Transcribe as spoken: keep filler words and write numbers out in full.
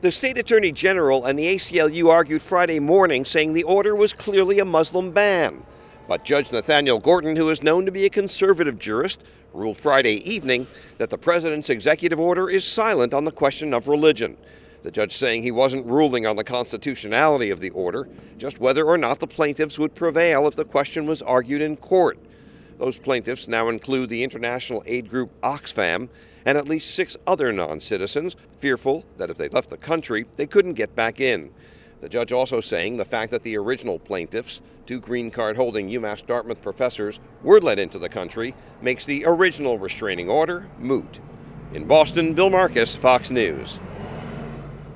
The state attorney general and the A C L U argued Friday morning, saying the order was clearly a Muslim ban. But Judge Nathaniel Gordon, who is known to be a conservative jurist, ruled Friday evening that the president's executive order is silent on the question of religion. The judge saying he wasn't ruling on the constitutionality of the order, just whether or not the plaintiffs would prevail if the question was argued in court. Those plaintiffs now include the international aid group Oxfam and at least six other non-citizens, fearful that if they left the country, they couldn't get back in. The judge also saying the fact that the original plaintiffs, two green card-holding UMass Dartmouth professors, were let into the country makes the original restraining order moot. In Boston, Bill Marcus, Fox News.